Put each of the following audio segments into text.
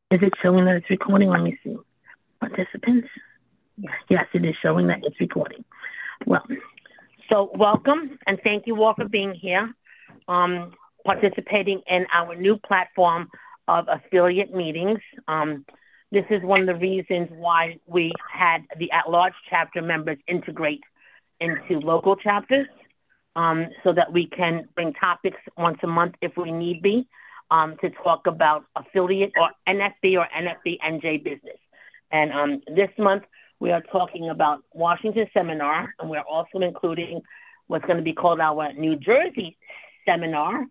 Is it showing that it's recording? Let me see. Participants? Yes. Yes, it is showing that it's recording. Well, so welcome and thank you all for being here, participating in our new platform of affiliate meetings. This is one of the reasons why we had the at-large chapter members integrate into local chapters, so that we can bring topics once a month if we need be, to talk about affiliate or NFB or NFB NJ business. And this month we are talking about Washington Seminar, and we're also including what's going to be called our New Jersey Seminar.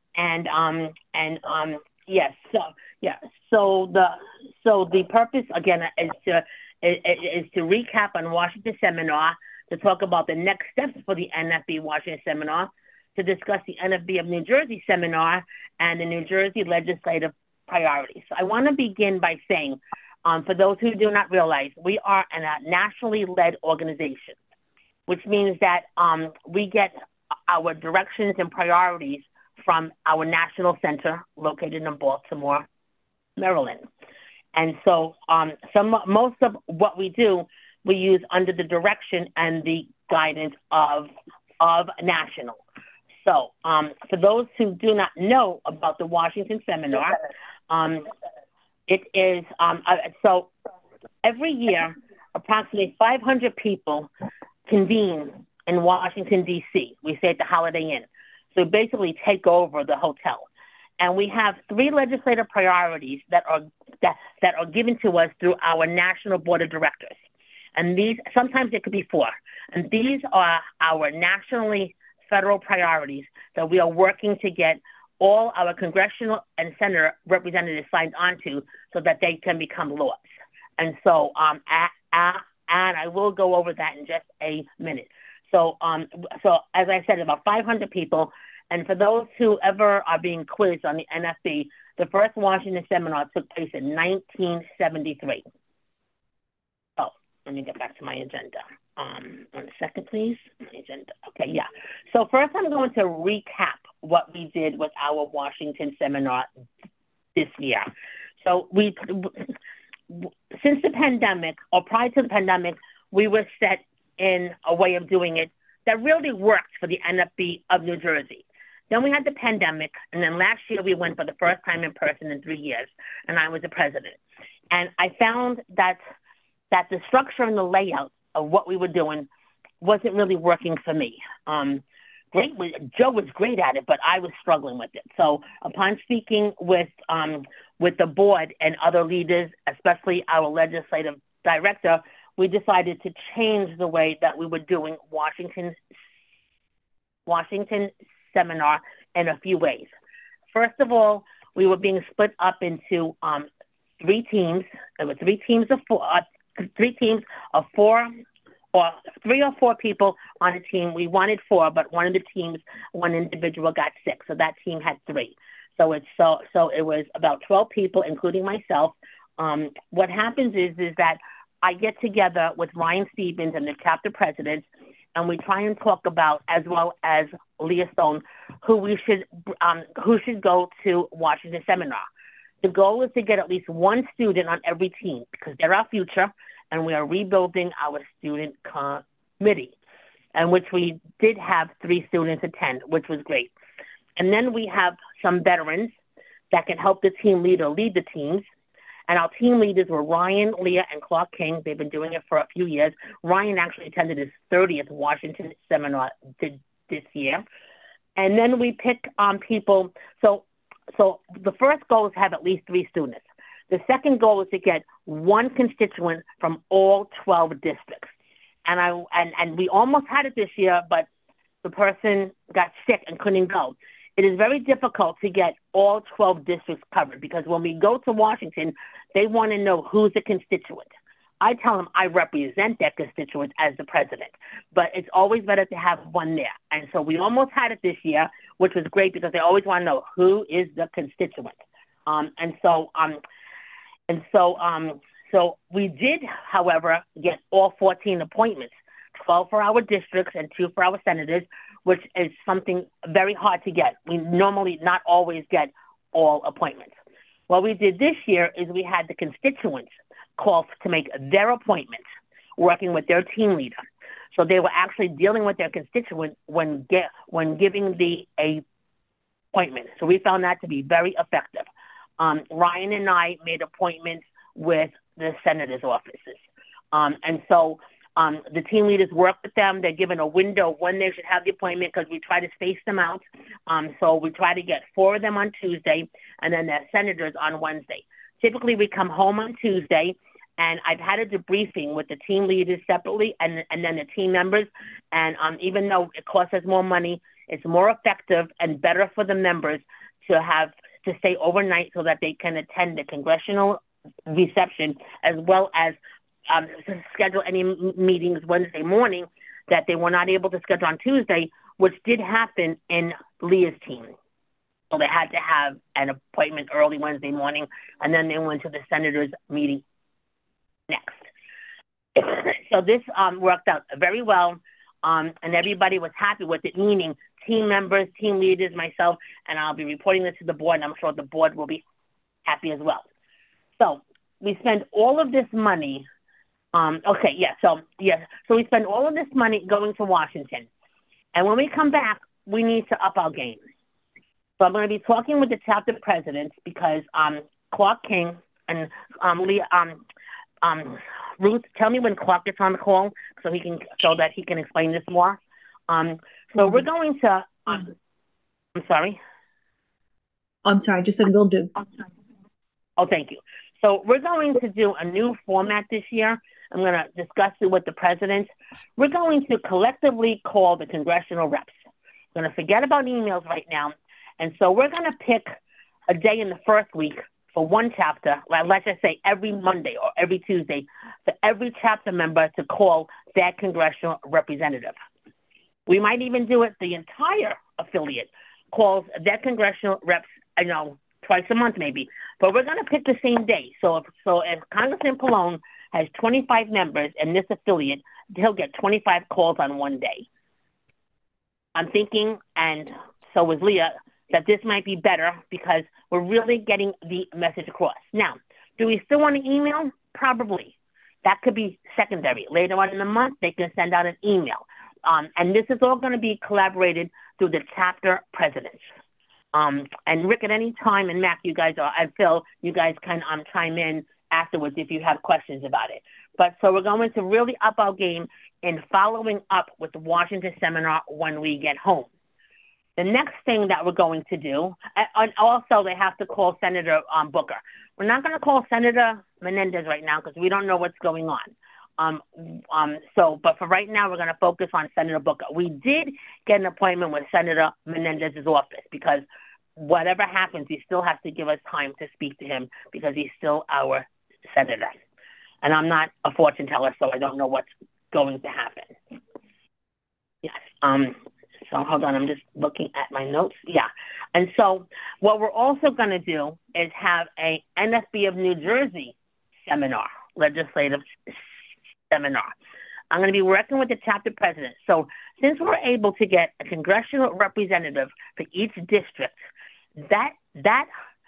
And yes, so yeah, so the purpose again is to recap on Washington Seminar, to talk about the next steps for the NFB Washington Seminar, to discuss the NFB of New Jersey Seminar and the New Jersey legislative priorities. So I want to begin by saying, for those who do not realize, we are a nationally led organization, which means that we get our directions and priorities from our national center located in Baltimore, Maryland. And so most of what we do, we use under the direction and the guidance of national. So for those who do not know about the Washington Seminar, it is, so every year, approximately 500 people convene in Washington, D.C. We say at the Holiday Inn. So basically take over the hotel. And we have 3 legislative priorities that are given to us through our National Board of Directors. And these, sometimes it could be 4. And these are our nationally federal priorities that we are working to get all our congressional and senator representatives signed onto so that they can become laws. And so, and I will go over that in just a minute. So as I said, about 500 people. And for those who ever are being quizzed on the NFB, the first Washington Seminar took place in 1973. Oh, let me get back to my agenda. 1 second, please. My agenda. Okay, yeah. So first I'm going to recap what we did with our Washington Seminar this year. So since the pandemic, or prior to the pandemic, we were set in a way of doing it that really worked for the NFB of New Jersey. Then we had the pandemic, and then last year we went for the first time in person in 3 years, and I was the president. And I found that the structure and the layout of what we were doing wasn't really working for me. Joe was great at it, but I was struggling with it. So upon speaking with the board and other leaders, especially our legislative director, we decided to change the way that we were doing Washington Seminar in a few ways. First of all, we were being split up into 3 teams. There were 3 teams of 4, or 3 or 4 people on a team. We wanted 4, but one of the teams, one individual got sick, so that team had 3. So it was about 12 people, including myself. What happens is that I get together with Ryan Stevens and the chapter presidents, and we try and talk about, as well as Leah Stone, who should go to Washington Seminar. The goal is to get at least 1 student on every team, because they're our future, and we are rebuilding our student committee, and which we did have 3 students attend, which was great. And then we have some veterans that can help the team leader lead the teams. And our team leaders were Ryan, Leah, and Clark King. They've been doing it for a few years. Ryan actually attended his 30th Washington Seminar this year. And then we pick people. So the first goal is to have at least 3 students. The second goal is to get 1 constituent from all 12 districts. And we almost had it this year, but the person got sick and couldn't go. It is very difficult to get all 12 districts covered, because when we go to Washington, they want to know who's a constituent. I tell them I represent that constituent as the president, but it's always better to have 1 there. And so we almost had it this year, which was great, because they always want to know who is the constituent. So we did, however, get all 14 appointments, 12 for our districts and 2 for our senators, which is something very hard to get. We normally not always get all appointments. What we did this year is we had the constituents call to make their appointments, working with their team leader. So they were actually dealing with their constituent when giving the appointment. So we found that to be very effective. Ryan and I made appointments with the senator's offices. And so the team leaders work with them. They're given a window when they should have the appointment because we try to space them out. So we try to get 4 of them on Tuesday and then their senators on Wednesday. Typically, we come home on Tuesday, and I've had a debriefing with the team leaders separately and then the team members. And even though it costs us more money, it's more effective and better for the members to stay overnight so that they can attend the congressional reception as well as schedule any meetings Wednesday morning that they were not able to schedule on Tuesday, which did happen in Leah's team. So they had to have an appointment early Wednesday morning, and then they went to the senators' meeting next. So this worked out very well, and everybody was happy with it, meaning team members, team leaders, myself, and I'll be reporting this to the board, and I'm sure the board will be happy as well. So we spend all of this money. So we spend all of this money going to Washington. And when we come back, we need to up our game. So I'm going to be talking with the chapter presidents because Clark King and Ruth, tell me when Clark gets on the call so that he can explain this more. So we're going to, I'm sorry. I'm sorry, just said we'll do. Oh, thank you. So we're going to do a new format this year. I'm going to discuss it with the presidents. We're going to collectively call the congressional reps. We're going to forget about emails right now. And so we're going to pick a day in the first week for one chapter, let's just say every Monday or every Tuesday, for every chapter member to call their congressional representative. We might even do it, the entire affiliate calls their congressional reps, twice a month maybe. But we're going to pick the same day. So if Congressman Pallone has 25 members in this affiliate, he'll get 25 calls on one day. I'm thinking, and so is Leah, that this might be better because we're really getting the message across. Now, do we still want to email? Probably. That could be secondary. Later on in the month, they can send out an email. And this is all going to be collaborated through the chapter presidents. And Rick, at any time, and Mac, you guys and Phil, you guys can chime in afterwards if you have questions about it. But so we're going to really up our game in following up with the Washington seminar when we get home. The next thing that we're going to do, and also they have to call Senator Booker. We're not going to call Senator Menendez right now because we don't know what's going on. But for right now, we're going to focus on Senator Booker. We did get an appointment with Senator Menendez's office because whatever happens, he still has to give us time to speak to him because he's still our senator. And I'm not a fortune teller, so I don't know what's going to happen. Yes. So hold on, I'm just looking at my notes. Yeah. And so what we're also going to do is have a NFB of New Jersey seminar, legislative seminar. I'm going to be working with the chapter president. So since we're able to get a congressional representative for each district, that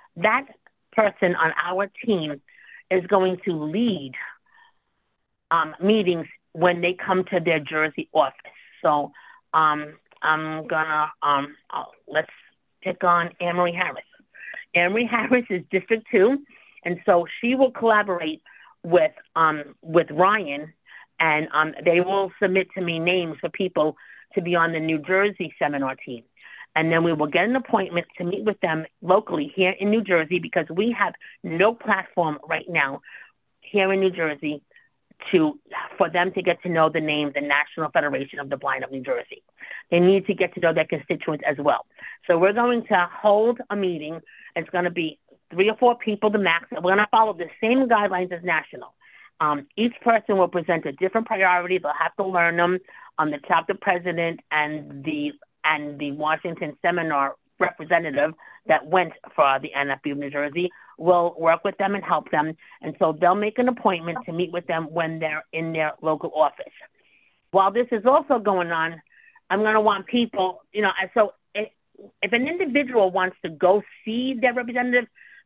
person on our team is going to lead meetings when they come to their Jersey office. So I'm gonna let's pick on Anne-Marie Harris. Anne-Marie Harris is District 2, and so she will collaborate with Ryan, and they will submit to me names for people to be on the New Jersey seminar team. And then we will get an appointment to meet with them locally here in New Jersey because we have no platform right now here in New Jersey for them to get to know the name, the National Federation of the Blind of New Jersey. They need to get to know their constituents as well. So we're going to hold a meeting. It's going to be 3 or 4 people, the max. We're going to follow the same guidelines as national. Each person will present a different priority. They'll have to learn them. The chapter president and the Washington seminar representative that went for the NFB of New Jersey will work with them and help them. And so they'll make an appointment to meet with them when they're in their local office. While this is also going on, I'm going to want people, so if an individual wants to go see their representative,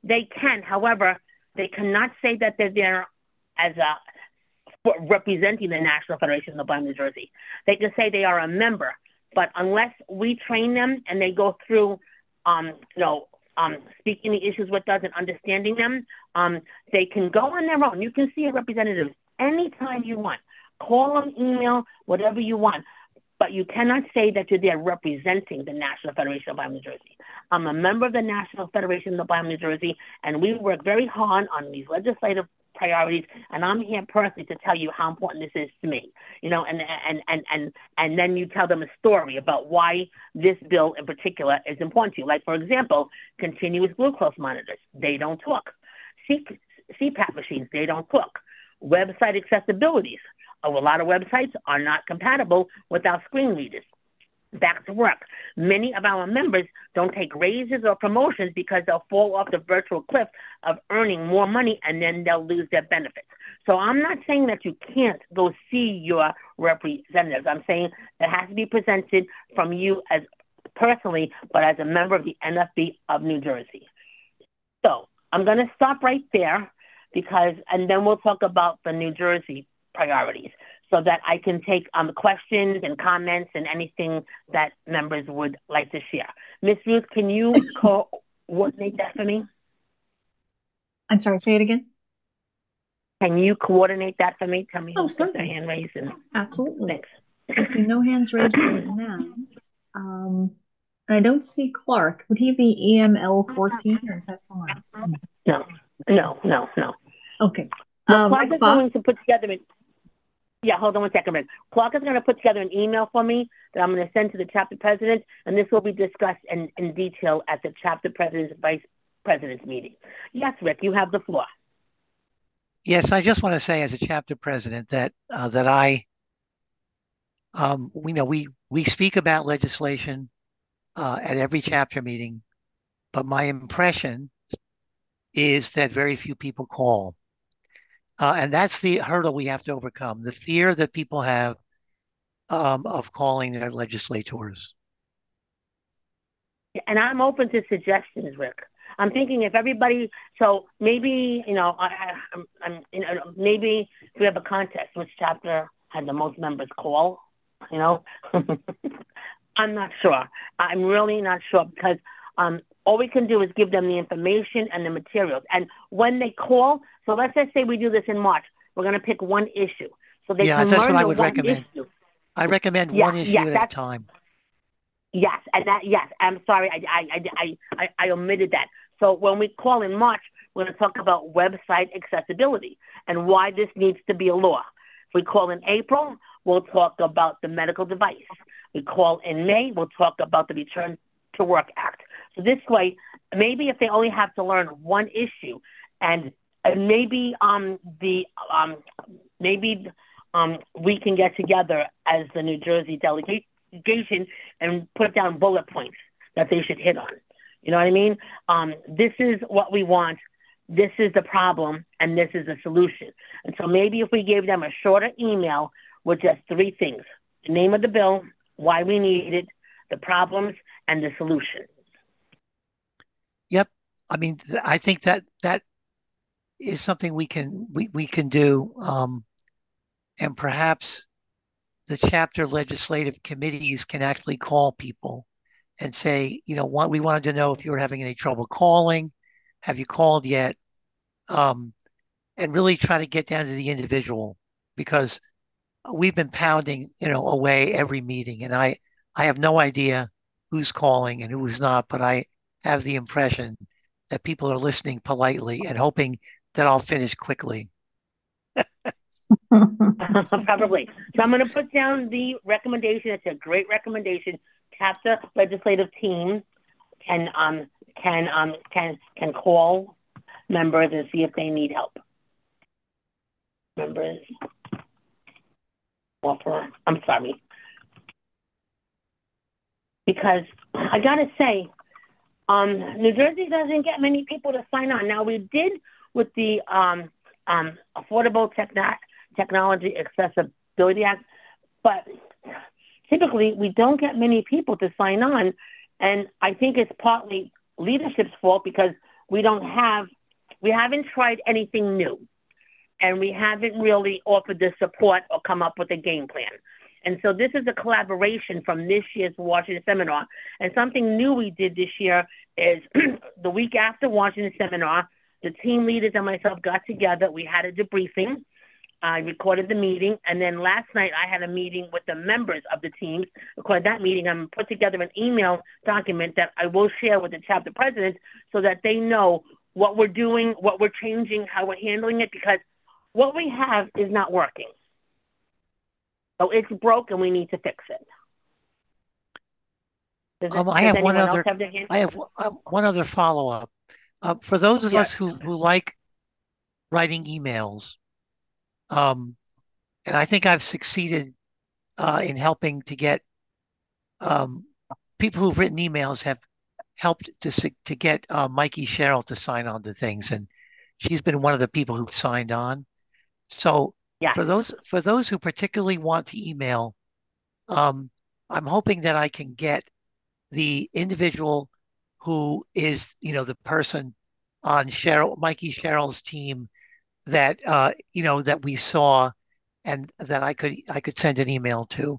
They can. However, they cannot say that they're there as a representing the National Federation of the Blind, New Jersey. They can say they are a member, but unless we train them and they go through, speaking the issues with us and understanding them, they can go on their own. You can see a representative anytime you want. Call them, email, whatever you want. But you cannot say that you're there representing the National Federation of Blind, New Jersey. I'm a member of the National Federation of the Blind, New Jersey, and we work very hard on these legislative priorities, and I'm here personally to tell you how important this is to me, and then you tell them a story about why this bill in particular is important to you. Like, for example, continuous glucose monitors, they don't talk. CPAP machines, they don't talk. Website accessibilities, a lot of websites are not compatible with our screen readers. Back to work. Many of our members don't take raises or promotions because they'll fall off the virtual cliff of earning more money and then they'll lose their benefits. So I'm not saying that you can't go see your representatives. I'm saying it has to be presented from you as personally, but as a member of the NFB of New Jersey. So I'm going to stop right there and then we'll talk about the New Jersey priorities, so that I can take questions and comments and anything that members would like to share. Ms. Ruth, can you coordinate that for me? I'm sorry, say it again. Can you coordinate that for me? Tell me who's got their certainly. hand raised. Absolutely. Thanks. I see no hands raised right now. I don't see Clark. Would he be EML 14 or is that someone else? No. Okay. Well, Clark is going to put together hold on one second. Clark is going to put together an email for me that I'm going to send to the chapter president, and this will be discussed in detail at the chapter president's vice president's meeting. Yes, Rick, you have the floor. Yes, I just want to say as a chapter president that we speak about legislation at every chapter meeting, but my impression is that very few people call. And that's the hurdle we have to overcome, the fear that people have of calling their legislators. And I'm open to suggestions, Rick. I'm thinking if everybody, so maybe, maybe if we have a contest, which chapter had the most members call, I'm not sure. I'm really not sure because all we can do is give them the information and the materials. And when they call, so let's just say we do this in March, we're going to pick one issue. So they can that's learn what I the would one recommend. issue. I recommend one issue at a time. Yes, I'm sorry, I omitted that. So when we call in March, we're going to talk about website accessibility and why this needs to be a law. If we call in April, we'll talk about the medical device. We call in May, we'll talk about the Return to Work Act. So this way, maybe if they only have to learn one issue, and maybe we can get together as the New Jersey delegation and put down bullet points that they should hit on. You know what I mean? This is what we want. This is the problem, and this is the solution. And so maybe if we gave them a shorter email with just 3 things: the name of the bill, why we need it, the problems, and the solution. Yep. I mean, I think that is something we can do, and perhaps the chapter legislative committees can actually call people and say, we wanted to know if you were having any trouble calling. Have you called yet? And really try to get down to the individual, because we've been pounding, away every meeting, and I have no idea who's calling and who's not, but I have the impression that people are listening politely and hoping that I'll finish quickly. Probably. So I'm going to put down the recommendation. It's a great recommendation. Chapter legislative team can call members and see if they need help. Members offer. I'm sorry, because I gotta say, New Jersey doesn't get many people to sign on. Now we did with the Affordable Technology Accessibility Act, but typically we don't get many people to sign on, and I think it's partly leadership's fault because we haven't tried anything new, and we haven't really offered the support or come up with a game plan. And so this is a collaboration from this year's Washington seminar. And something new we did this year is the week after Washington seminar, the team leaders and myself got together. We had a debriefing. I recorded the meeting. And then last night I had a meeting with the members of the teams. Recorded that meeting. I'm put together an email document that I will share with the chapter presidents so that they know what we're doing, what we're changing, how we're handling it, because what we have is not working. So it's broken. We need to fix it. I have one other follow-up. For those of us who like writing emails, and I think I've succeeded in helping to get people who've written emails have helped to get Mikey Sherrill to sign on to things, and she's been one of the people who've signed on. So for those who particularly want to email, I'm hoping that I can get the individual who is, the person on Mikey Sherrill's team that that we saw, and that I could send an email to.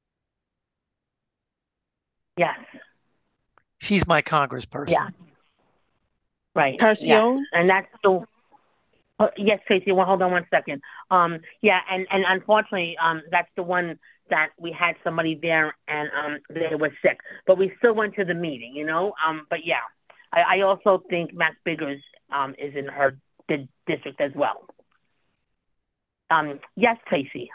Yes. She's my congressperson. Yeah. Right. Carcione? Yes. And that's the. Yes, Tracy. Well, hold on one second. And unfortunately, that's the one that we had somebody there and they were sick, but we still went to the meeting, But yeah, I also think Max Biggers is in her district as well. Yes, Tracy.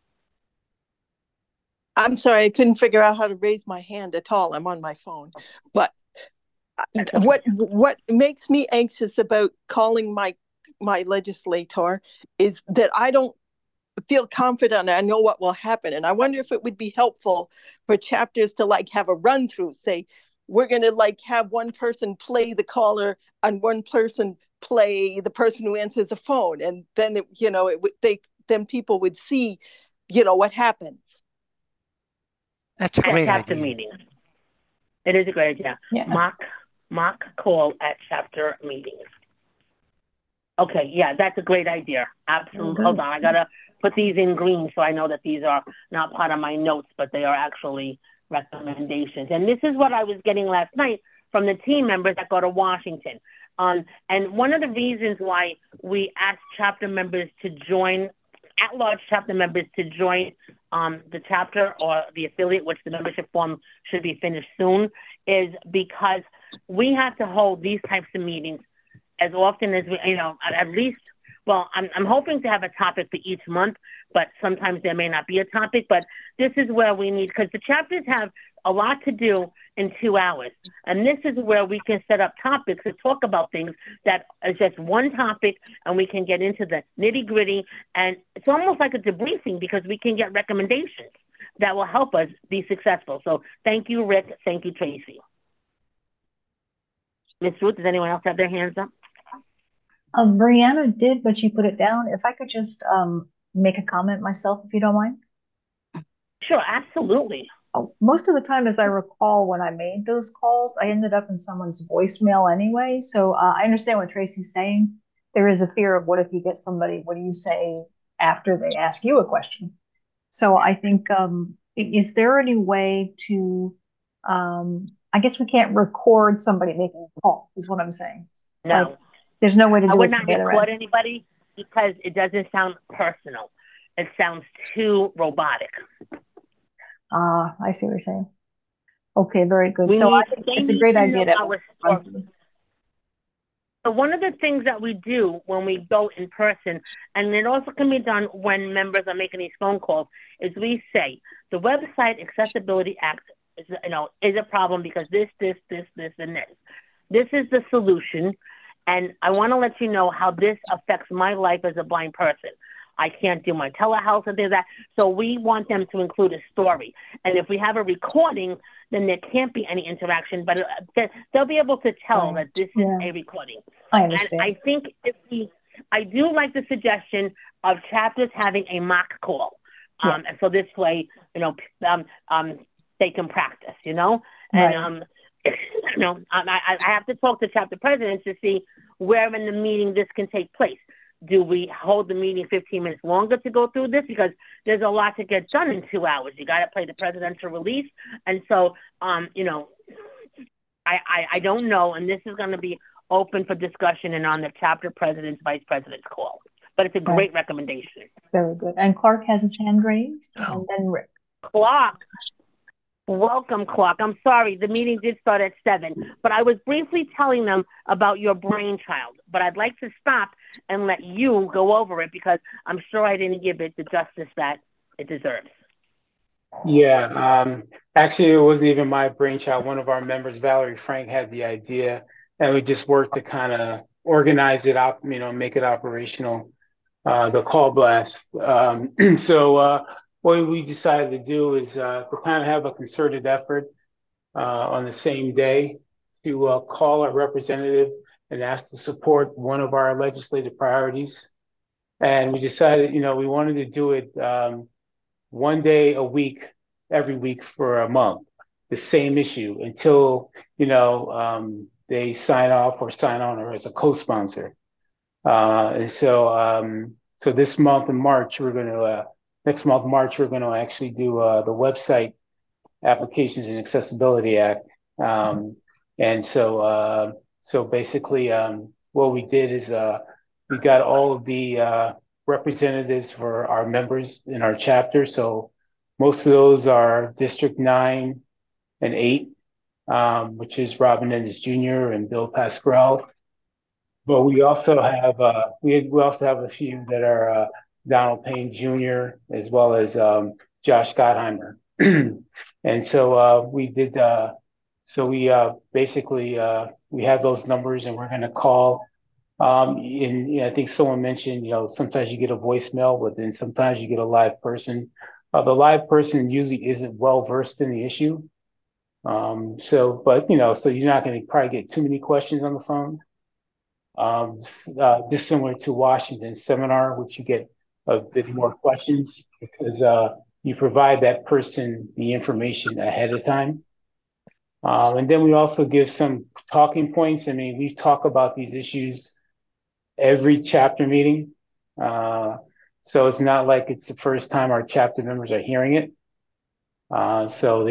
I'm sorry, I couldn't figure out how to raise my hand at all. I'm on my phone, but what makes me anxious about calling my legislator is that I don't feel confident. I know what will happen. And I wonder if it would be helpful for chapters to have a run through, say, we're going to have one person play the caller and one person play the person who answers the phone. And then, then people would see, what happens. That's a great chapter idea. Meeting. It is a great idea. Yeah. Mock call at chapter meetings. Okay, yeah, that's a great idea. Absolutely. Okay. Hold on, I gotta put these in green so I know that these are not part of my notes, but they are actually recommendations. And this is what I was getting last night from the team members that go to Washington. And one of the reasons why we asked chapter members to join, at-large chapter members to join the chapter or the affiliate, which the membership form should be finished soon, is because we have to hold these types of meetings as often as we, at least, well, I'm hoping to have a topic for each month, but sometimes there may not be a topic, but this is where we need, because the chapters have a lot to do in 2 hours. And this is where we can set up topics to talk about things that is just one topic, and we can get into the nitty gritty. And it's almost like a debriefing because we can get recommendations that will help us be successful. So thank you, Rick. Thank you, Tracy. Ms. Ruth, does anyone else have their hands up? Brianna did, but she put it down. If I could just make a comment myself, if you don't mind. Sure, absolutely. Most of the time, as I recall, when I made those calls, I ended up in someone's voicemail anyway. So I understand what Tracy's saying. There is a fear of what if you get somebody, what do you say after they ask you a question? So I think, is there any way to, I guess we can't record somebody making a call, is what I'm saying. No. There's no way to do it. I would not record anybody because it doesn't sound personal. It sounds too robotic. I see what you're saying. Okay, very good. So I think it's a great idea that So one of the things that we do when we go in person, and it also can be done when members are making these phone calls, is we say the Website Accessibility Act is a problem because this, and this. This is the solution. And I want to let you know how this affects my life as a blind person. I can't do my telehealth and things like that. So we want them to include a story. And if we have a recording, then there can't be any interaction, but they'll be able to tell that this is a recording. I understand. And I think I do like the suggestion of chapters having a mock call. And so this way, they can practice, Right. And I have to talk to chapter presidents to see where in the meeting this can take place. Do we hold the meeting 15 minutes longer to go through this? Because there's a lot to get done in 2 hours. You got to play the presidential release. And so, I don't know. And this is going to be open for discussion and on the chapter president's, vice president's call. But it's a great recommendation. Very good. And Clark has his hand raised, and then Rick. Clark. Welcome, Clark. I'm sorry, the meeting did start at 7, but I was briefly telling them about your brainchild. But I'd like to stop and let you go over it because I'm sure I didn't give it the justice that it deserves. Yeah, actually, it wasn't even my brainchild. One of our members, Valerie Frank, had the idea, and we just worked to kind of organize it up, make it operational. The call blast. So what we decided to do is to kind of have a concerted effort on the same day to call a representative and ask to support one of our legislative priorities. And we decided, we wanted to do it one day a week, every week for a month, the same issue until, they sign off or sign on or as a co-sponsor. And so this month in March, next month, March, we're going to actually do the Website Applications and Accessibility Act. And so basically what we did is we got all of the representatives for our members in our chapter. So most of those are District 9 and 8, which is Robin Ennis Jr. and Bill Pascrell. But we also have a few that are Donald Payne Jr. as well as Josh Gottheimer. And so we did. So we basically we have those numbers, and we're going to call. I think someone mentioned, sometimes you get a voicemail, but then sometimes you get a live person. The live person usually isn't well versed in the issue. So you're not going to probably get too many questions on the phone. Just similar to Washington's seminar, which you get a bit more questions because you provide that person the information ahead of time. And then we also give some talking points. I mean, we talk about these issues every chapter meeting. So it's not like it's the first time our chapter members are hearing it. So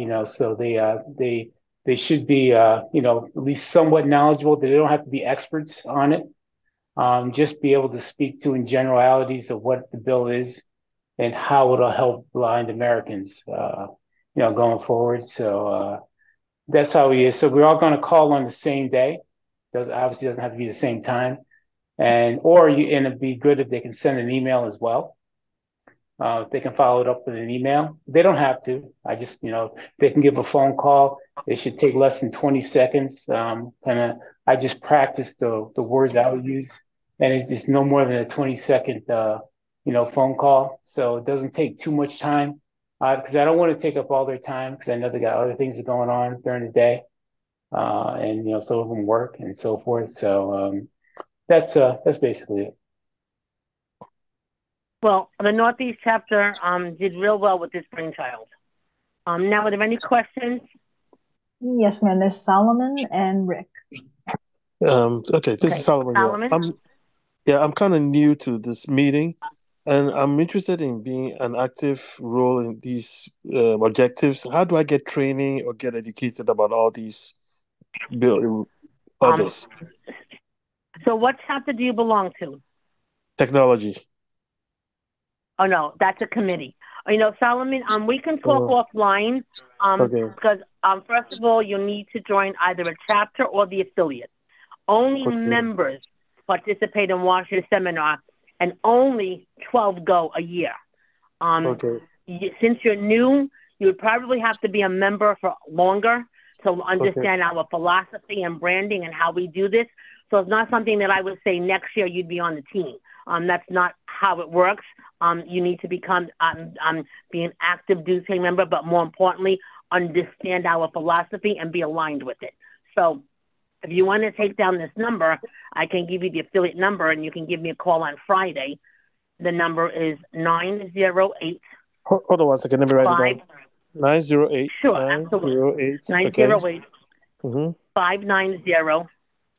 they should be, at least somewhat knowledgeable. They don't have to be experts on it. Just be able to speak to in generalities of what the bill is and how it'll help blind Americans, going forward. So that's how we is. So we're all going to call on the same day. Obviously doesn't have to be the same time. And it'd be good if they can send an email as well. If they can follow it up with an email. They don't have to. I just, they can give a phone call. It should take less than 20 seconds. I just practice the words I would use, and it's no more than a 20-second, phone call. So it doesn't take too much time because I don't want to take up all their time because I know they got other things that are going on during the day, and some of them work and so forth. So that's basically it. Well, the Northeast chapter did real well with this brainchild. Now, are there any questions? Yes, ma'am. There's Solomon and Rick. Okay, this is Solomon. Solomon? I'm kind of new to this meeting, and I'm interested in being an active role in these objectives. How do I get training or get educated about all these others? So what chapter do you belong to? Technology. Oh, no, that's a committee. Solomon, we can talk offline because, first of all, you'll need to join either a chapter or the affiliate. Only members participate in Washington Seminar, and only 12 go a year. Since you're new, you would probably have to be a member for longer to understand our philosophy and branding and how we do this. So it's not something that I would say next year you'd be on the team. That's not how it works. You need to become be an active dues-paying member, but more importantly, understand our philosophy and be aligned with it. So if you want to take down this number, I can give you the affiliate number, and you can give me a call on Friday. The number is 908. Hold on one second. Let me write it down. 908. Sure, absolutely. 908 Mm-hmm. 590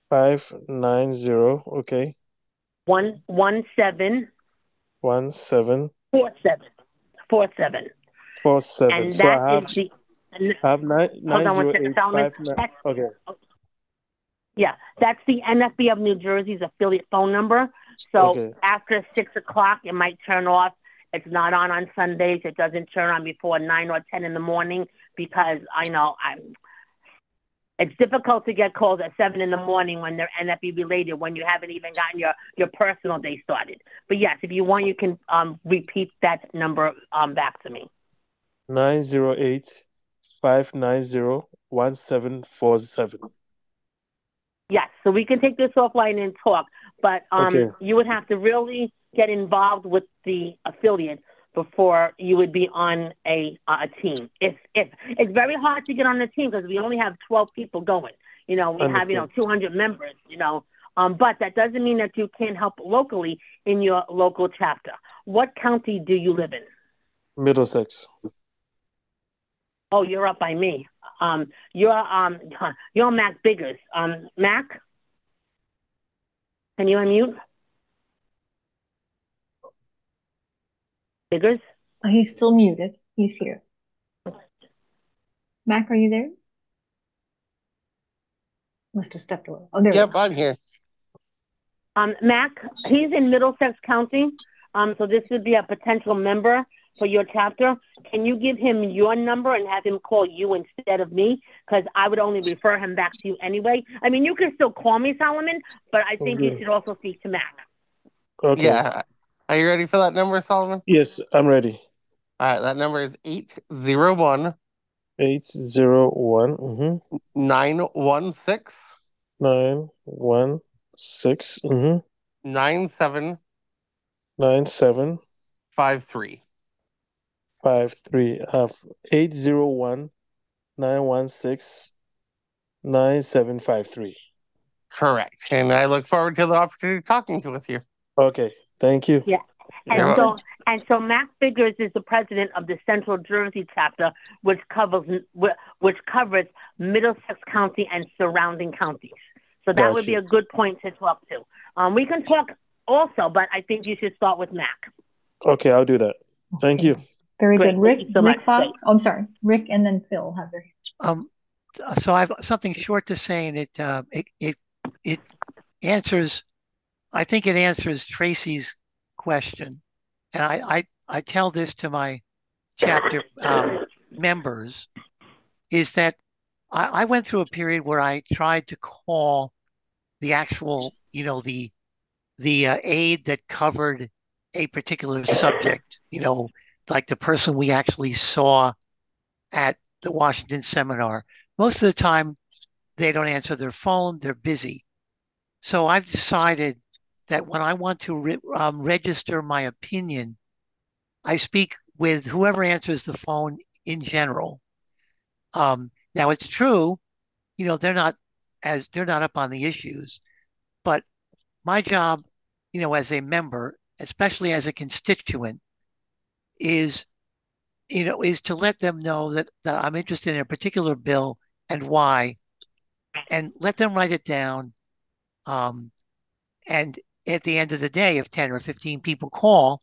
590. Okay. 117 17 47. 47. And So that I is have the, and nine hold nine on one zero second, eight Solomon. five nine. Okay. Yeah, that's the NFB of New Jersey's affiliate phone number. So Okay. after 6 o'clock, it might turn off. It's not on Sundays. It doesn't turn on before 9 or 10 in the morning because it's difficult to get calls at 7 in the morning when they're NFB related when you haven't even gotten your personal day started. But yes, if you want, you can repeat that number back to me. 908-590-1747. Yes, so we can take this offline and talk, but Okay. you would have to really get involved with the affiliate before you would be on a team. If it's very hard to get on the team because we only have 12 people going. We have Understood. 200 members. But that doesn't mean that you can't help locally in your local chapter. What county do you live in? Middlesex. Oh, you're up by me. You're Mac Biggers. Mac, can you unmute? Biggers? He's still muted. He's here. Mac, are you there? Must have stepped away. Oh, there Yep, he is. I'm here. Mac, he's in Middlesex County. So this would be a potential member for your chapter. Can you give him your number and have him call you instead of me? Because I would only refer him back to you anyway. I mean, you can still call me, Solomon, but I think you Okay. should also speak to Mac. Okay. Yeah. Are you ready for that number, Solomon? Yes, I'm ready. All right, that number is 801 801 mm-hmm. 916 916 mm-hmm. 9753. 9753. 801 916 9753. Correct. And I look forward to the opportunity of talking with you. Okay. Thank you. Yeah. You're welcome. And so Mac Biggers is the president of the Central Jersey chapter, which covers Middlesex County and surrounding counties. So that would be a good point to talk to. We can talk also, but I think you should start with Mac. Okay, I'll do that. Thank you. Very Great. good. Rick, Thank you so Rick much. Fox. Oh, I'm sorry. Rick and then Phil have their hands. So I have something short to say, and it answers. I think it answers Tracy's question, and I tell this to my chapter members, is that I went through a period where I tried to call the actual, the aide that covered a particular subject, like the person we actually saw at the Washington seminar. Most of the time, they don't answer their phone, they're busy. So I've decided that when I want to register my opinion, I speak with whoever answers the phone in general. Now it's true, they're not up on the issues, but my job, as a member, especially as a constituent, is to let them know that I'm interested in a particular bill and why, and let them write it down. And at the end of the day, if 10 or 15 people call,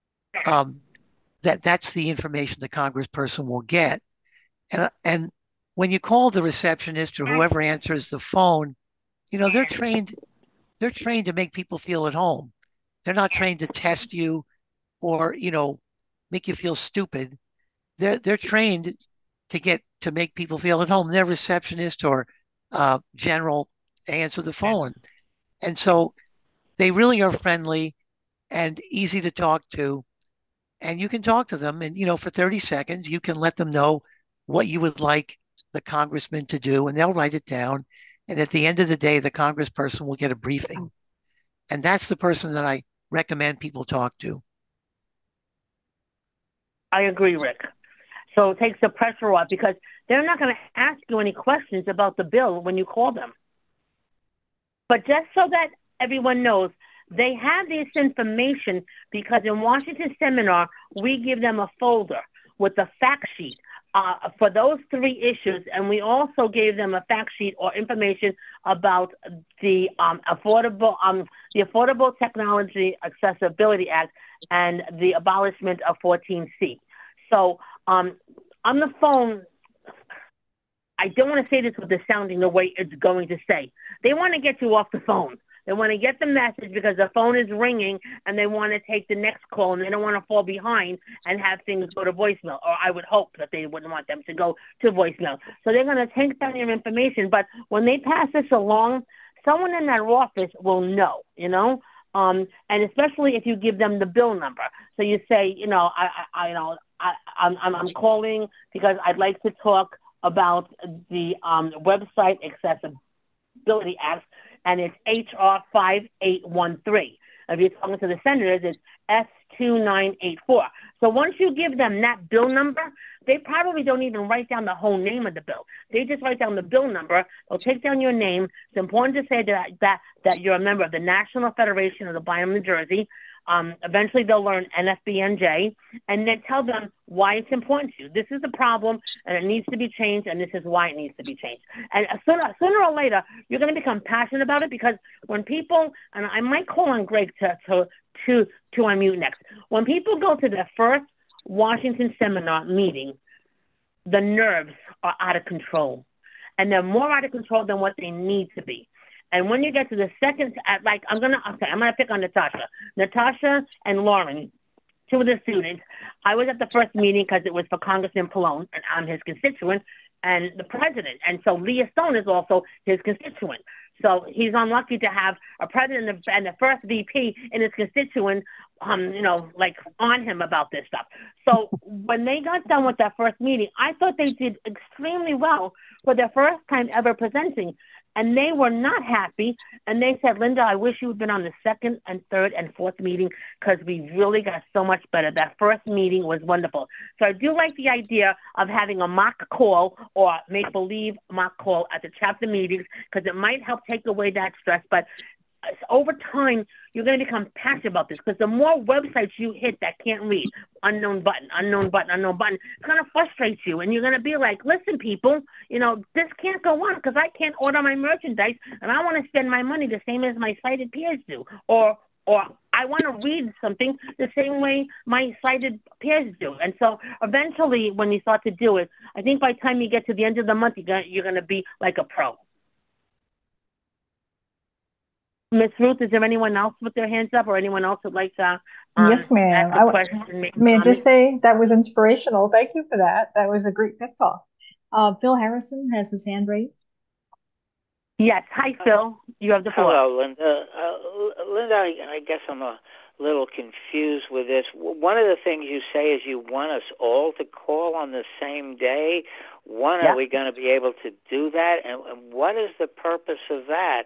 that's the information the congressperson will get. And when you call the receptionist or whoever answers the phone, they're trained to make people feel at home. They're not trained to test you or, make you feel stupid. They're trained to make people feel at home. They're receptionist or general answer the phone. And so they really are friendly and easy to talk to. And you can talk to them and, for 30 seconds, you can let them know what you would like the congressman to do, and they'll write it down. And at the end of the day, the congressperson will get a briefing. And that's the person that I recommend people talk to. I agree, Rick. So it takes the pressure off because they're not going to ask you any questions about the bill when you call them. But just so that everyone knows, they have this information because in Washington Seminar, we give them a folder with a fact sheet for those three issues, and we also gave them a fact sheet or information about the Affordable Technology Accessibility Act and the abolishment of 14C. So on the phone, I don't want to say this with the sounding the way it's going to say. They want to get you off the phone. They want to get the message because the phone is ringing and they want to take the next call and they don't want to fall behind and have things go to voicemail. Or I would hope that they wouldn't want them to go to voicemail. So they're going to take down your information. But when they pass this along, someone in that office will know, and especially if you give them the bill number. So you say, I'm calling because I'd like to talk about the Website Accessibility Act, and it's HR 5813. If you're talking to the senators, it's S2984. So once you give them that bill number, they probably don't even write down the whole name of the bill. They just write down the bill number. They'll take down your name. It's important to say that you're a member of the National Federation of the Blind of New Jersey. Eventually they'll learn NFBNJ, and then tell them why it's important to you. This is a problem, and it needs to be changed, and this is why it needs to be changed. And sooner or later, you're going to become passionate about it, because when people, and I might call on Greg to unmute next. When people go to their first Washington seminar meeting, the nerves are out of control, and they're more out of control than what they need to be. And when you get to the second, I'm gonna pick on Natasha and Lauren, two of the students. I was at the first meeting because it was for Congressman Pallone, and I'm his constituent, and the president. And so Leah Stone is also his constituent. So he's unlucky to have a president and the first VP in his constituent, on him about this stuff. So when they got done with that first meeting, I thought they did extremely well for their first time ever presenting. And they were not happy. And they said, Linda, I wish you had been on the second and third and fourth meeting, because we really got so much better. That first meeting was wonderful. So I do like the idea of having a mock call or make-believe mock call at the chapter meetings, because it might help take away that stress. But over time, you're going to become passionate about this, because the more websites you hit that can't read, unknown button, it's going to frustrate you. And you're going to be like, listen, people, this can't go on, because I can't order my merchandise and I want to spend my money the same as my sighted peers do. Or I want to read something the same way my sighted peers do. And so eventually, when you start to do it, I think by the time you get to the end of the month, you're going to be like a pro. Miss Ruth, is there anyone else with their hands up, or anyone else would like to yes, ma'am. ask a question? May I just say that was inspirational. Thank you for that. That was a great pep talk. Phil Harrison has his hand raised. Yes. Hi, Phil. You have the floor. Hello, Linda. Linda, I guess I'm a little confused with this. One of the things you say is you want us all to call on the same day. Are we going to be able to do that? And what is the purpose of that?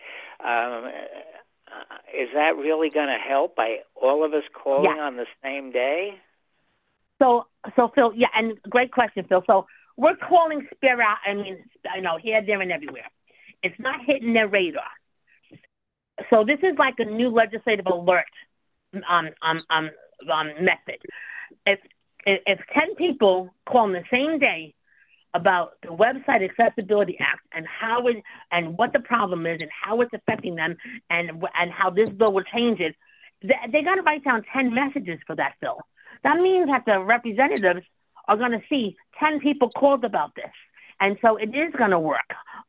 Is that really going to help by all of us calling on the same day? So Phil, and great question, Phil. So we're calling Spear out. I mean, I know here, there, and everywhere. It's not hitting their radar. So this is like a new legislative alert method. If 10 people call on the same day about the Website Accessibility Act and how it and what the problem is and how it's affecting them and how this bill will change it, they got to write down 10 messages for that bill. That means that the representatives are going to see 10 people called about this, and so it is going to work.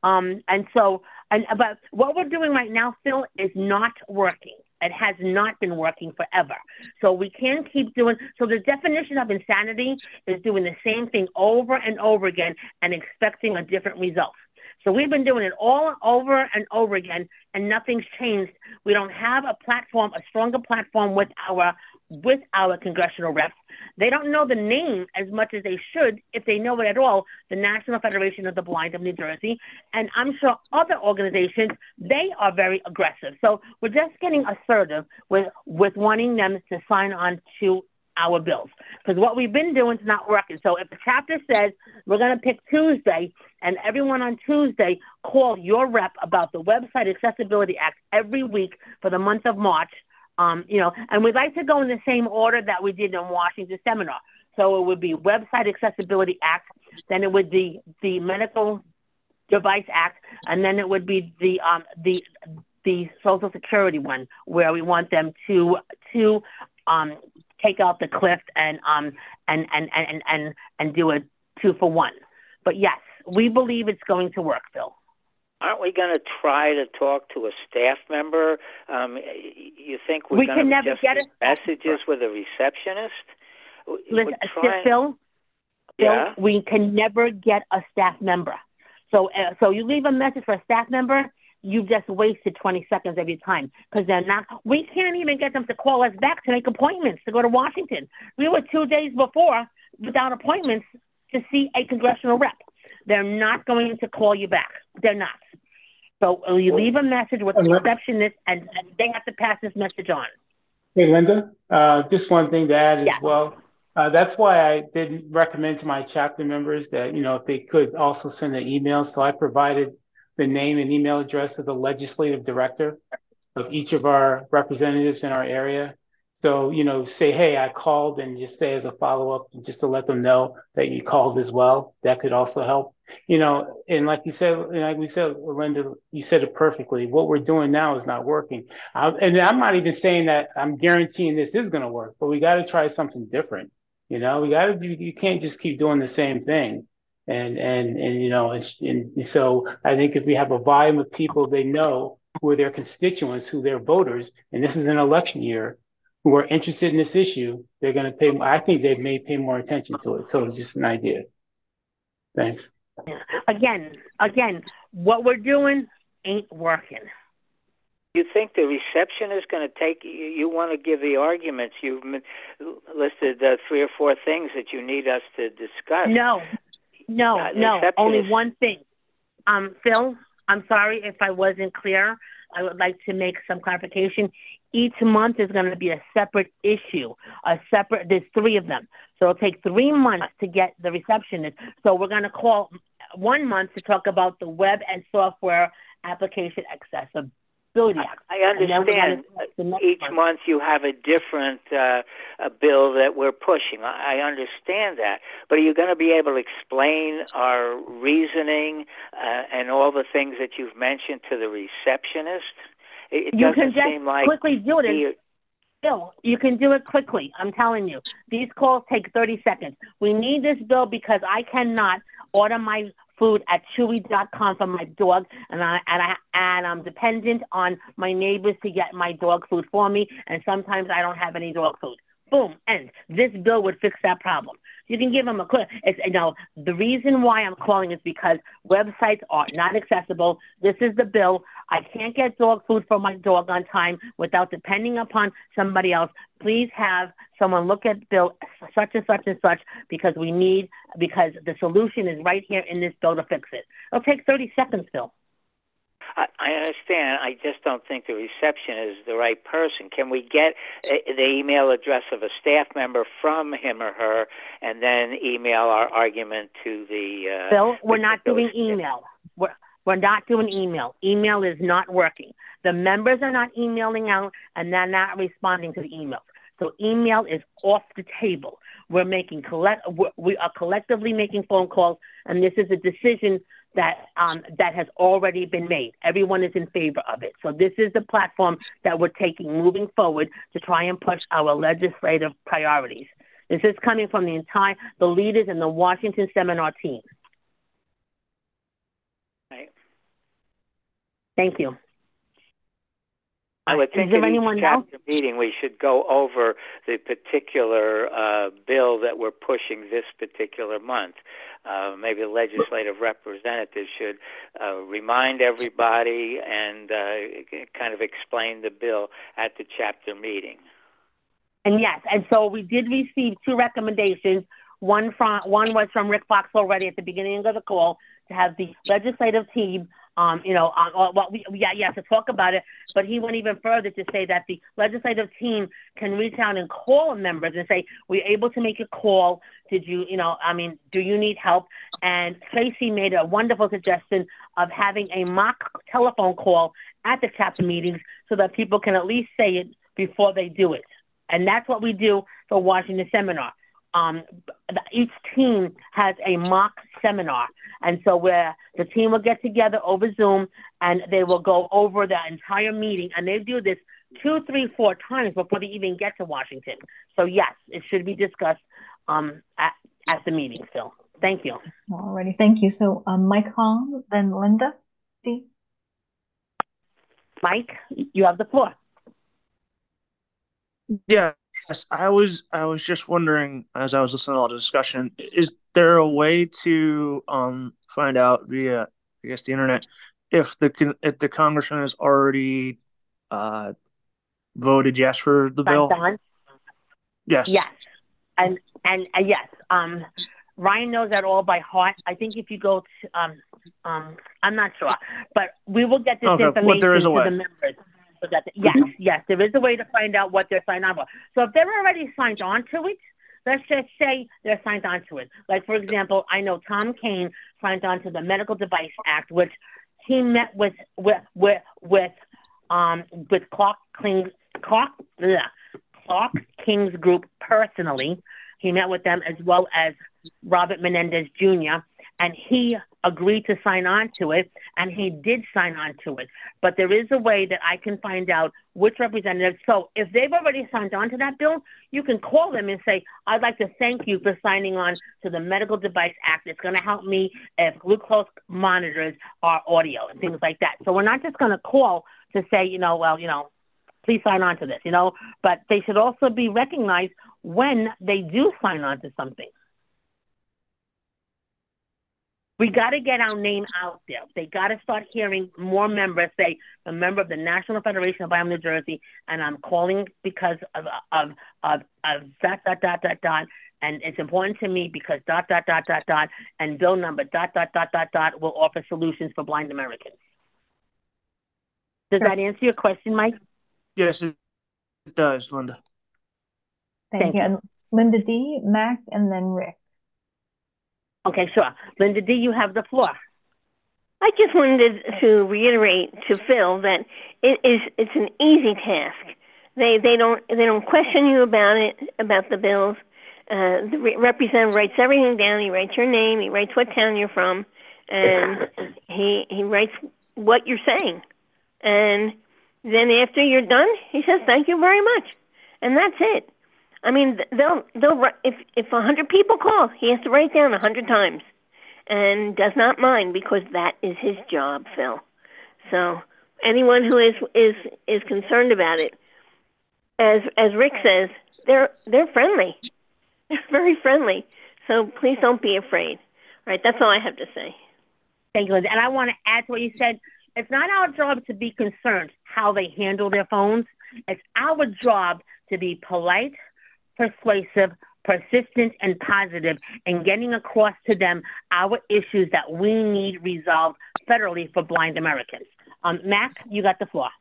But what we're doing right now, Phil, is not working. It has not been working forever. So we can't keep doing. So the definition of insanity is doing the same thing over and over again and expecting a different result. So we've been doing it all over and over again, and nothing's changed. We don't have a platform, a stronger platform with our congressional reps. They don't know the name as much as they should, if they know it at all, the National Federation of the Blind of New Jersey. And I'm sure other organizations, they are very aggressive. So we're just getting assertive with wanting them to sign on to our bills, because what we've been doing is not working. So if the chapter says we're going to pick Tuesday, and everyone on Tuesday call your rep about the Website Accessibility Act every week for the month of March, and we'd like to go in the same order that we did in Washington seminar. So it would be Website Accessibility Act, then it would be the Medical Device Act, and then it would be the Social Security one, where we want them to take out the cliff and do a 2-for-1. But yes, we believe it's going to work, Phil. Aren't we going to try to talk to a staff member? You think we're going to just get messages with a receptionist? Listen, Phil, yeah? We can never get a staff member. So you leave a message for a staff member, you just wasted 20 seconds of your time, because they're not. We can't even get them to call us back to make appointments to go to Washington. We were 2 days before without appointments to see a congressional rep. They're not going to call you back. They're not. So you leave a message with the receptionist, and they have to pass this message on. Hey, Linda, just one thing to add as well. That's why I did recommend to my chapter members that, if they could also send an email. So I provided the name and email address of the legislative director of each of our representatives in our area. So, say, hey, I called, and just say as a follow-up, just to let them know that you called as well. That could also help. And like we said, Linda, you said it perfectly. What we're doing now is not working. And I'm not even saying that I'm guaranteeing this is going to work, but we got to try something different. We got to do. You can't just keep doing the same thing. And so I think if we have a volume of people they know who are their constituents, who they're voters, and this is an election year, who are interested in this issue, they're going to pay. I think they may pay more attention to it. So it's just an idea. Thanks. Again, what we're doing ain't working. You think the reception is going to take? You want to give the arguments? You've listed 3 or 4 things that you need us to discuss. No. Only one thing. Phil, I'm sorry if I wasn't clear. I would like to make some clarification. Each month is going to be a separate issue. There's 3 of them. So it'll take 3 months to get the receptionist. So we're going to call 1 month to talk about the Web and Software Application Accessibility Act. I understand. Each month you have a different bill that we're pushing. I understand that. But are you going to be able to explain our reasoning and all the things that you've mentioned to the receptionist? You can just quickly do it. Bill, you can do it quickly. I'm telling you. These calls take 30 seconds. We need this bill because I cannot order my food at Chewy.com for my dog, and I'm dependent on my neighbors to get my dog food for me, and sometimes I don't have any dog food. Boom, end. This bill would fix that problem. You can give them a quick. The reason why I'm calling is because websites are not accessible. This is the bill. I can't get dog food for my dog on time without depending upon somebody else. Please have someone look at bill such and such and such because the solution is right here in this bill to fix it. It'll take 30 seconds, Phil. I understand. I just don't think the reception is the right person. Can we get the email address of a staff member from him or her and then email our argument to the... Phil, we're not doing email. We're not doing email. Email is not working. The members are not emailing out, and they're not responding to the emails. So email is off the table. We are collectively making phone calls, and this is a decision that has already been made. Everyone is in favor of it. So this is the platform that we're taking moving forward to try and push our legislative priorities. This is coming from the leaders in the Washington seminar team. Right. Thank you. I would think in each chapter meeting we should go over the particular bill that we're pushing this particular month. Maybe the legislative representative should remind everybody and kind of explain the bill at the chapter meeting. And yes, and so we did receive 2 recommendations. One was from Rick Fox already at the beginning of the call to have the legislative team to talk about it, but he went even further to say that the legislative team can reach out and call members and say, we're able to make a call. Do you need help? And Tracy made a wonderful suggestion of having a mock telephone call at the chapter meetings so that people can at least say it before they do it. And that's what we do for Washington Seminar. Each team has a mock seminar. And so where the team will get together over Zoom and they will go over the entire meeting, and they do this 2, 3, 4 times before they even get to Washington. So yes, it should be discussed at the meeting, Phil. Thank you. Alrighty, thank you. So Mike Hong, then Linda D. Mike, you have the floor. Yes, I was just wondering as I was listening to all the discussion, is there a way to find out via, I guess, the internet if the congressman has already voted yes for the bill? Yes. Yes. And yes. Ryan knows that all by heart. I think if you go to I'm not sure, but we will get this information to the members. So that, yes, there is a way to find out what they're signed on for. So if they're already signed on to it, let's just say they're signed on to it. Like, for example, I know Tom Kane signed on to the Medical Device Act, which he met with Clark King's group personally. He met with them as well as Robert Menendez Jr., and he agreed to sign on to it, and he did sign on to it. But there is a way that I can find out which representative. So if they've already signed on to that bill, you can call them and say, I'd like to thank you for signing on to the Medical Device Act. It's going to help me if glucose monitors are audio and things like that. So we're not just going to call to say, please sign on to this, but they should also be recognized when they do sign on to something. We got to get our name out there. They got to start hearing more members say, a member of the National Federation of Biome New Jersey, and I'm calling because of dot, and it's important to me because dot, and bill number dot will offer solutions for blind Americans. Does that answer your question, Mike? Yes, it does, Linda. Thank you. And Linda D, Mac, and then Rick. Okay, sure. Linda D, you have the floor. I just wanted to reiterate to Phil that it's an easy task. They don't question you about it, about the bills. The representative writes everything down. He writes your name. He writes what town you're from, and he writes what you're saying. And then after you're done, he says thank you very much, and that's it. I mean, they'll if 100 people call, he has to write down 100 times, and does not mind because that is his job, Phil. So anyone who is concerned about it, as Rick says, they're friendly, they're very friendly. So please don't be afraid. All right, that's all I have to say. Thank you, Linda. And I want to add to what you said. It's not our job to be concerned how they handle their phones. It's our job to be polite, persuasive, persistent, and positive in getting across to them our issues that we need resolved federally for blind Americans. Mac, you got the floor.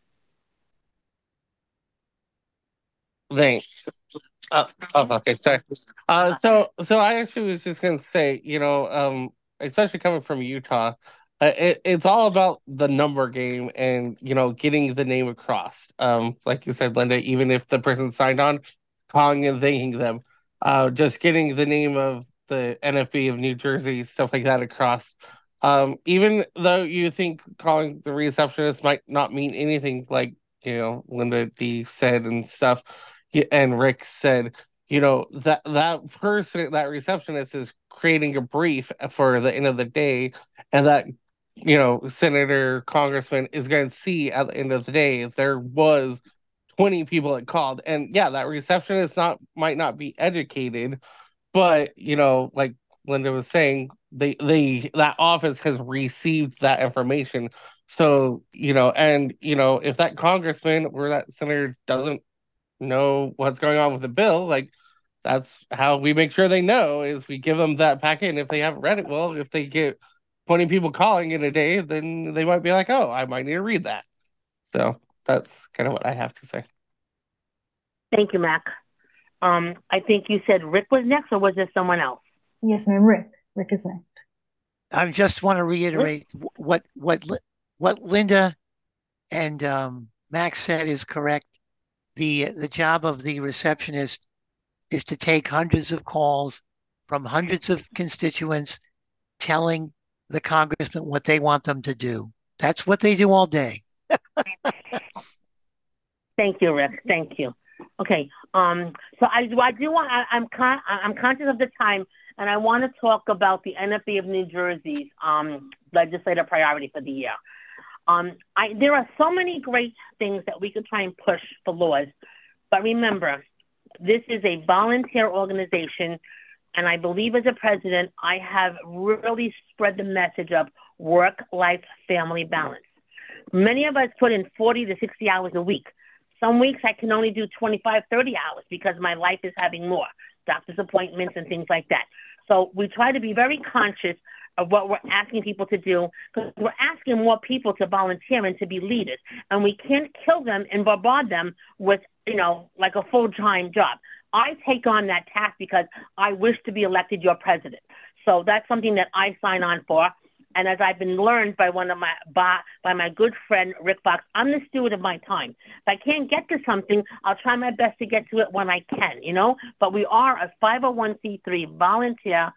Thanks. Okay, sorry. So I actually was just going to say, especially coming from Utah, it's all about the number game and, getting the name across. Like you said, Linda, even if the person signed on, calling and thanking them, just getting the name of the NFB of New Jersey, stuff like that across. Even though you think calling the receptionist might not mean anything, like, Linda D said and stuff, and Rick said, that person, that receptionist is creating a brief for the end of the day, and that, senator, congressman is going to see at the end of the day if there was 20 people that called. And yeah, that receptionist might not be educated, but like Linda was saying, that office has received that information. So, if that congressman or that senator doesn't know what's going on with the bill, like, that's how we make sure they know, is we give them that packet. And if they haven't read it, well, if they get 20 people calling in a day, then they might be like, oh, I might need to read that. So that's kind of what I have to say. Thank you, Mac. I think you said Rick was next, or was there someone else? Yes, ma'am. Rick. Rick is next. I just want to reiterate what Linda and Max said is correct. The job of the receptionist is to take hundreds of calls from hundreds of constituents telling the congressman what they want them to do. That's what they do all day. Thank you, Rick. Thank you. Okay. So I do want. I'm conscious of the time, and I want to talk about the NFB of New Jersey's legislative priority for the year. There are so many great things that we could try and push for laws, but remember, this is a volunteer organization, and I believe as a president, I have really spread the message of work-life family balance. Many of us put in 40 to 60 hours a week. Some weeks I can only do 25, 30 hours because my life is having more, doctor's appointments and things like that. So we try to be very conscious of what we're asking people to do, because we're asking more people to volunteer and to be leaders. And we can't kill them and bombard them with, like a full-time job. I take on that task because I wish to be elected your president. So that's something that I sign on for. And as I've been learned by by my good friend, Rick Fox, I'm the steward of my time. If I can't get to something, I'll try my best to get to it when I can, But we are a 501c3 volunteer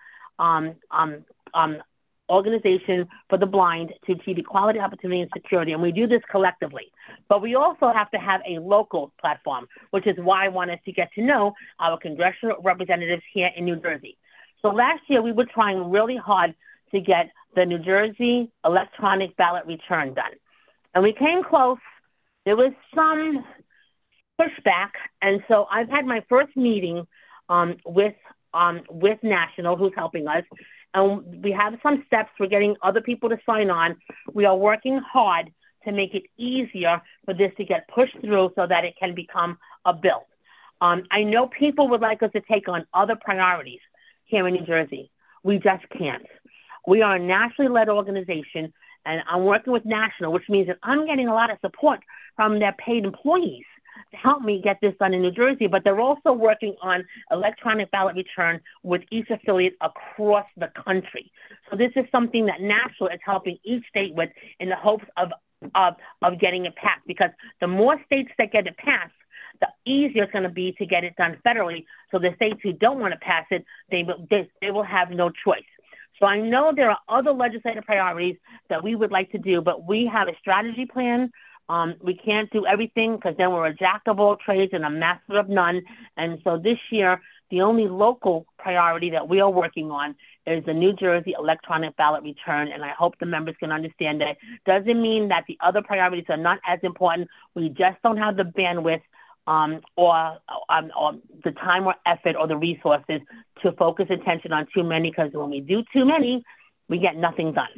organization for the blind to achieve equality, opportunity, and security. And we do this collectively. But we also have to have a local platform, which is why I wanted to get to know our congressional representatives here in New Jersey. So last year, we were trying really hard to get the New Jersey electronic ballot return done. And we came close. There was some pushback. And so I've had my first meeting with National, who's helping us. And we have some steps. We're getting other people to sign on. We are working hard to make it easier for this to get pushed through so that it can become a bill. I know people would like us to take on other priorities here in New Jersey. We just can't. We are a nationally led organization, and I'm working with National, which means that I'm getting a lot of support from their paid employees to help me get this done in New Jersey, but they're also working on electronic ballot return with each affiliate across the country. So this is something that National is helping each state with in the hopes of getting it passed, because the more states that get it passed, the easier it's going to be to get it done federally. So the states who don't want to pass it, they will have no choice. So I know there are other legislative priorities that we would like to do, but we have a strategy plan. We can't do everything because then we're a jack of all trades and a master of none. And so this year, the only local priority that we are working on is the New Jersey electronic ballot return. And I hope the members can understand that. Doesn't mean that the other priorities are not as important. We just don't have the bandwidth or the time or effort or the resources to focus attention on too many, because when we do too many, we get nothing done.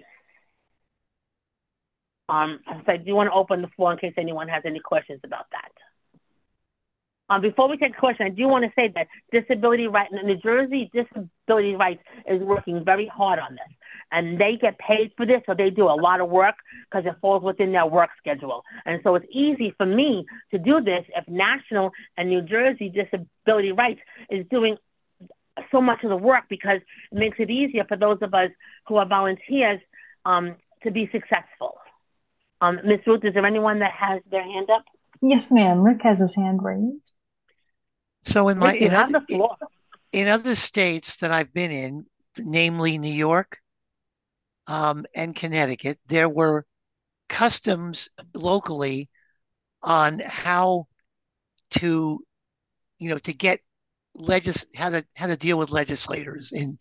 So I do want to open the floor in case anyone has any questions about that. Before we take a question, I do want to say that Disability Rights, New Jersey Disability Rights is working very hard on this. And they get paid for this, so they do a lot of work because it falls within their work schedule. And so it's easy for me to do this if National and New Jersey Disability Rights is doing so much of the work, because it makes it easier for those of us who are volunteers to be successful. Ms. Ruth, is there anyone that has their hand up? Yes, ma'am. Rick has his hand raised. So in other states that I've been in, namely New York and Connecticut, there were customs locally on how to, to get how to deal with legislators. In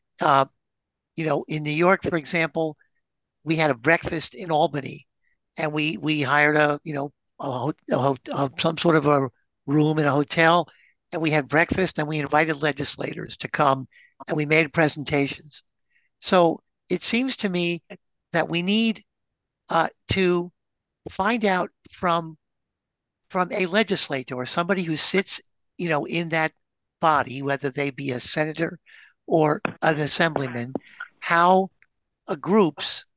in New York, for example, we had a breakfast in Albany, and we hired some sort of a room in a hotel, and we had breakfast, and we invited legislators to come, and we made presentations. So it seems to me that we need to find out from a legislator or somebody who sits, in that body, whether they be a senator or an assemblyman, how groups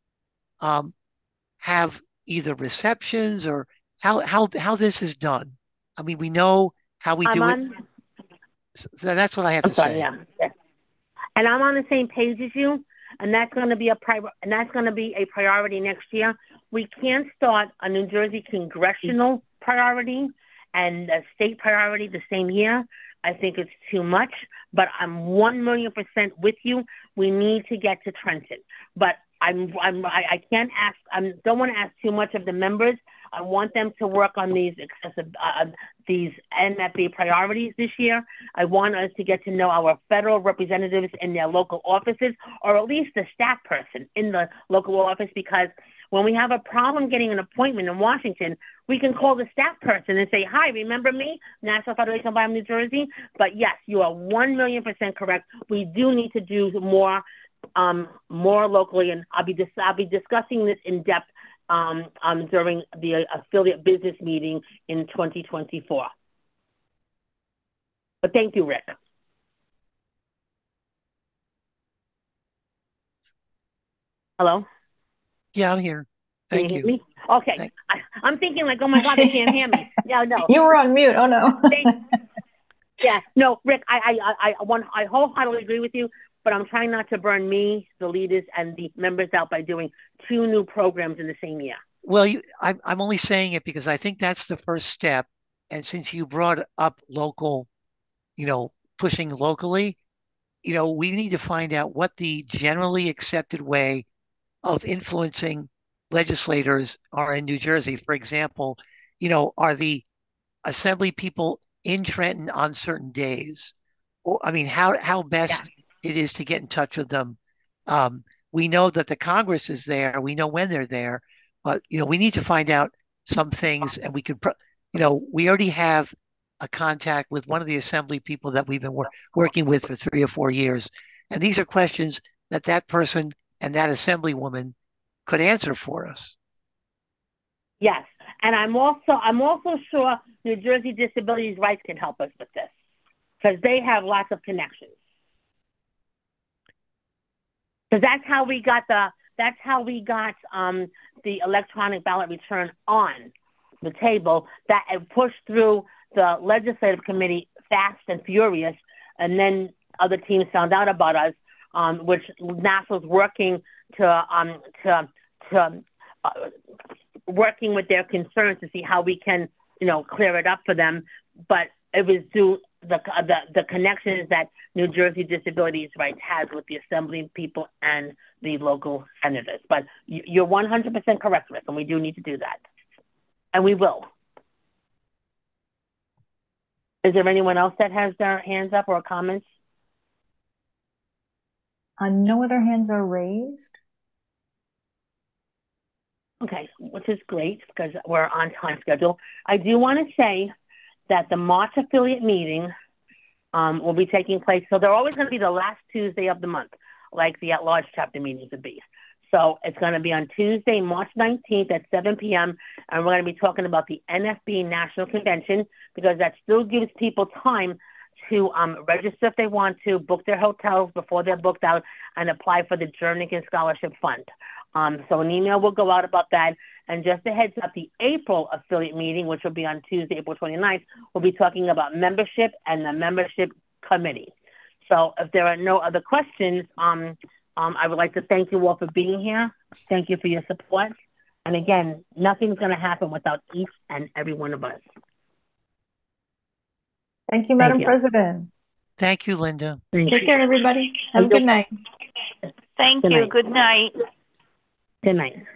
have either receptions or how this is done. I mean, we know how we do it. So that's what I have to say. Yeah. And I'm on the same page as you, and that's going to be a priority next year. We can't start a New Jersey congressional priority and a state priority the same year, I think it's too much, but I'm 1,000,000% with you. We need to get to Trenton, but I can't ask. I don't want to ask too much of the members. I want them to work on these these NFB priorities this year. I want us to get to know our federal representatives in their local offices, or at least the staff person in the local office, because when we have a problem getting an appointment in Washington, we can call the staff person and say, hi, remember me, National Federation of Firearms New Jersey? But yes, you are 1,000,000% correct. We do need to do more locally, and I'll be discussing this in depth during the affiliate business meeting in 2024. But thank you, Rick. Hello? Yeah, I'm here. Thank you. Me? Okay. I'm thinking like, oh my God, they can't hear me. No. You were on mute. Oh no. Yeah, no, Rick, I wholeheartedly agree with you, but I'm trying not to burn me, the leaders, and the members out by doing 2 new programs in the same year. Well, I'm only saying it because I think that's the first step. And since you brought up local, pushing locally, we need to find out what the generally accepted way of influencing legislators are in New Jersey. For example, are the assembly people in Trenton on certain days? Or, I mean, how best it is to get in touch with them. We know that the Congress is there. We know when they're there, but we need to find out some things, and we could, we already have a contact with one of the assembly people that we've been working with for 3 or 4 years, and these are questions that person and that assemblywoman could answer for us. Yes, and I'm also sure New Jersey Disabilities Rights can help us with this, because they have lots of connections. Because that's how we got the electronic ballot return on the table, that it pushed through the legislative committee fast and furious, and then other teams found out about us, which NASA's working working with their concerns to see how we can, clear it up for them. But it was due the connections that New Jersey Disabilities Rights has with the assembly people and the local senators. But you're 100% correct, Rick, and we do need to do that, and we will. Is there anyone else that has their hands up or comments? No other hands are raised. Okay, which is great because we're on time schedule. I do want to say that the March affiliate meeting will be taking place. So they're always going to be the last Tuesday of the month, like the at-large chapter meetings would be. So it's going to be on Tuesday, March 19th at 7 p.m. And we're going to be talking about the NFB National Convention, because that still gives people time to register if they want to, book their hotels before they're booked out, and apply for the Jernigan Scholarship Fund. So an email will go out about that. And just a heads up, the April affiliate meeting, which will be on Tuesday, April 29th, we'll be talking about membership and the membership committee. So if there are no other questions, I would like to thank you all for being here. Thank you for your support. And again, nothing's going to happen without each and every one of us. Thank you, Madam President. Thank you, Linda. Take care, everybody. Have a good night. Thank you. Good night. Good night.